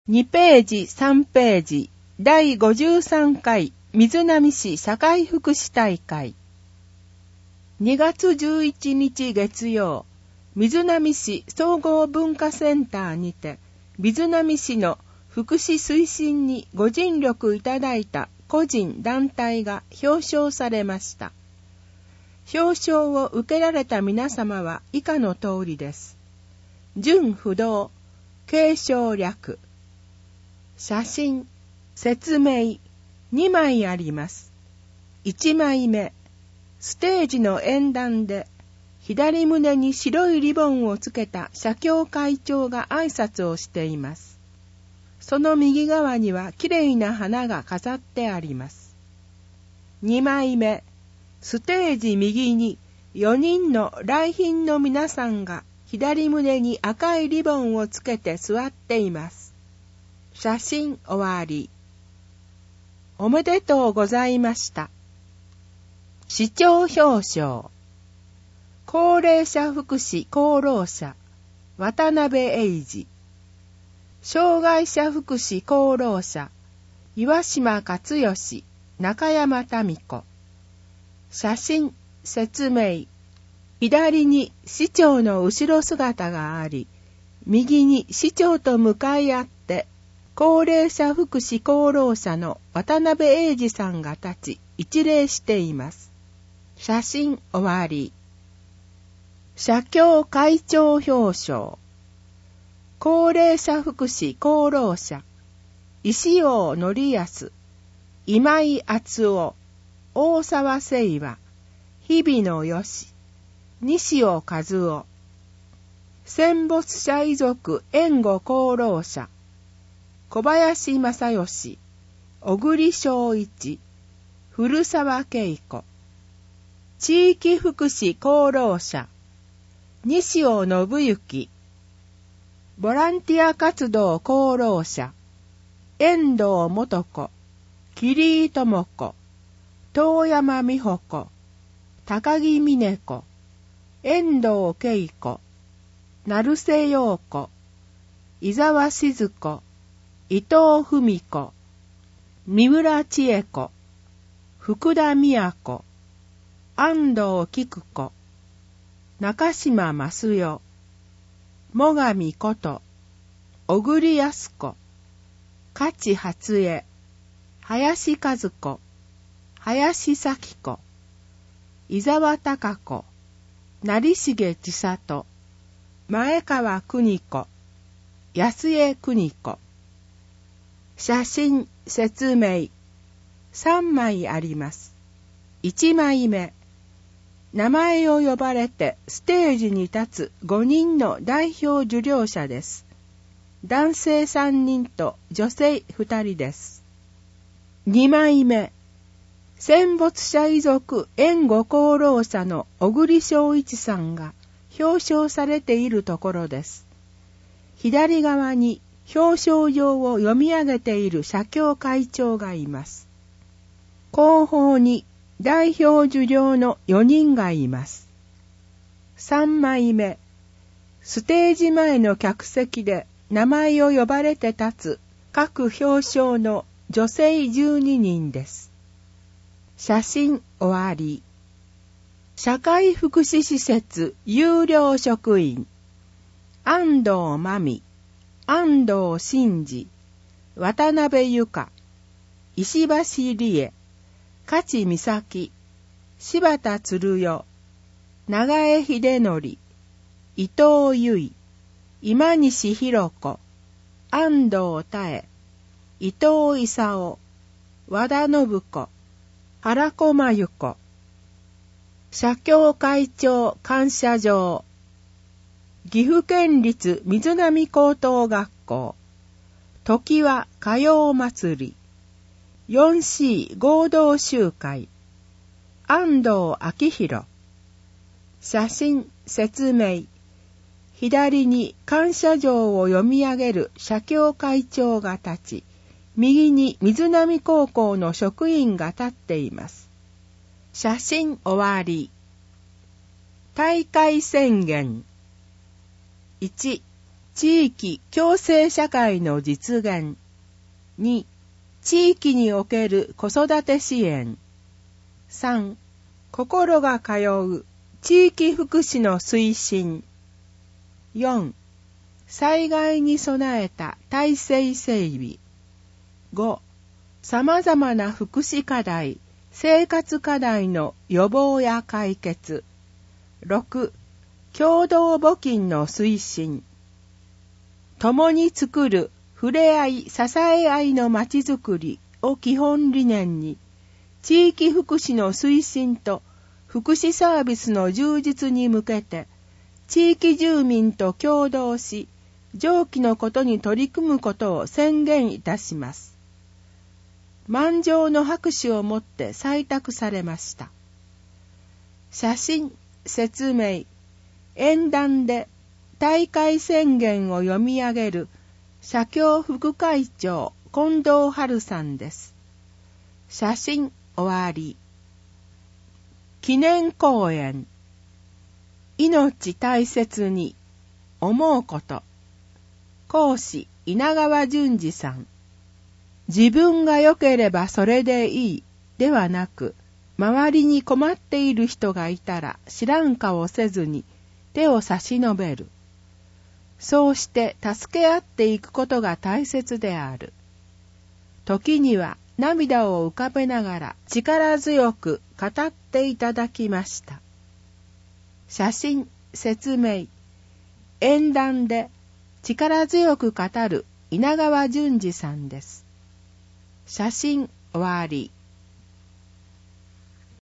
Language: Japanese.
2ページ3ページ第53回瑞浪市社会福祉大会。2月11日月曜、瑞浪市総合文化センターにて瑞浪市の福祉推進にご尽力いただいた個人団体が表彰されました。表彰を受けられた皆様は以下の通りです。準不動、継承略、写真、説明、2枚あります。1枚目、ステージの演壇で、左胸に白いリボンをつけた社協会長が挨拶をしています。その右側にはきれいな花が飾ってあります。2枚目、ステージ右に4人の来賓の皆さんが左胸に赤いリボンをつけて座っています。写真終わり。おめでとうございました。市長表彰。高齢者福祉功労者、渡辺英二。障害者福祉功労者、岩島勝義、中山民子。写真、説明。左に市長の後ろ姿があり、右に市長と向かい合って、高齢者福祉功労者の渡辺英二さんが立ち、一礼しています。写真終わり。社協会長表彰。高齢者福祉功労者、石尾則康、今井敦夫、大沢誠和、日比野よし、西尾和夫。戦没者遺族援護功労者、小林正義、小栗正一、古澤恵子。地域福祉功労者、西尾信之。ボランティア活動功労者、遠藤元子、桐井智子、遠山美穂子、高木美音子、遠藤恵子、成瀬陽子、伊沢静子、伊藤文子、三浦千恵子、福田美子、安藤菊子、中島益代、最上こと小栗康子、勝初江、林和子、林咲子、伊沢貴子、成重千里、前川邦子、安江邦子。写真、説明、3枚あります。1枚目、名前を呼ばれてステージに立つ5人の代表受領者です。男性3人と女性2人です。2枚目、戦没者遺族援護功労者の小栗正一さんが表彰されているところです。左側に表彰状を読み上げている社協会長がいます。後方に代表受領の4人がいます。3枚目、ステージ前の客席で名前を呼ばれて立つ各表彰の女性12人です。写真終わり。社会福祉施設有料職員、安藤真美、安藤真二、渡辺由香、石橋理恵、勝美咲、柴田鶴代、長江秀則、伊藤由衣、今西弘子、安藤多江、伊藤勲、和田信子、原子真由子。社協会長感謝状。岐阜県立瑞浪高等学校、常盤歌謡祭り、4C 合同集会、安藤明宏。写真、説明。左に感謝状を読み上げる社協会長が立ち、右に瑞浪高校の職員が立っています。写真終わり。大会宣言。1、 地域共生社会の実現。2、地域における子育て支援。3、心が通う地域福祉の推進。4、災害に備えた体制整備。5、様々な福祉課題、生活課題の予防や解決。6、共同募金の推進。共に作る触れ合い、支え合いのまちづくりを基本理念に、地域福祉の推進と福祉サービスの充実に向けて、地域住民と協働し、上記のことに取り組むことを宣言いたします。満場の拍手をもって採択されました。写真、説明、演談で大会宣言を読み上げる社協副会長近藤春さんです。写真終わり。記念講演。命大切に思うこと。講師稲川淳二さん。自分が良ければそれでいいではなく、周りに困っている人がいたら知らん顔せずに手を差し伸べる。そうして助け合っていくことが大切である。時には涙を浮かべながら力強く語っていただきました。写真、説明、演談で力強く語る稲川淳二さんです。写真終わり。